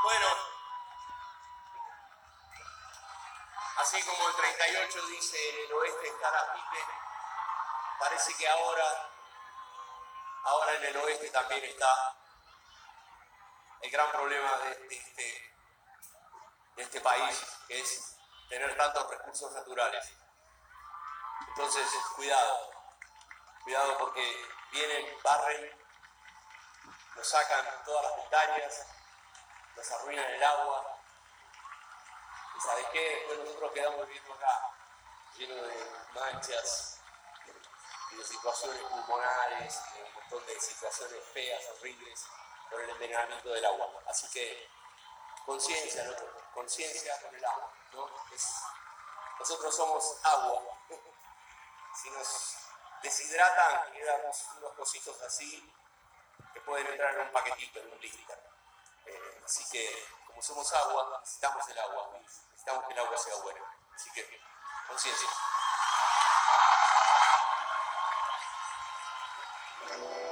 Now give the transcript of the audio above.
Bueno, así como el 38 dice en el oeste está la pipe, parece que ahora en el oeste también está el gran problema de este país, que es tener tantos recursos naturales. Entonces, cuidado porque vienen, barren, nos sacan todas las montañas, nos arruinan el agua. ¿Y sabes qué? Después nosotros quedamos viviendo acá, llenos de manchas y de situaciones pulmonares y de un montón de situaciones feas, horribles, por el envenenamiento del agua. Así que conciencia, ¿no? Conciencia con el agua, ¿no? Nosotros somos agua. Si nos deshidratan, quedamos unos cositos así que pueden entrar en un paquetito, en un blister. Así que, como somos agua, necesitamos el agua. Necesitamos que el agua sea buena. Así que, conciencia.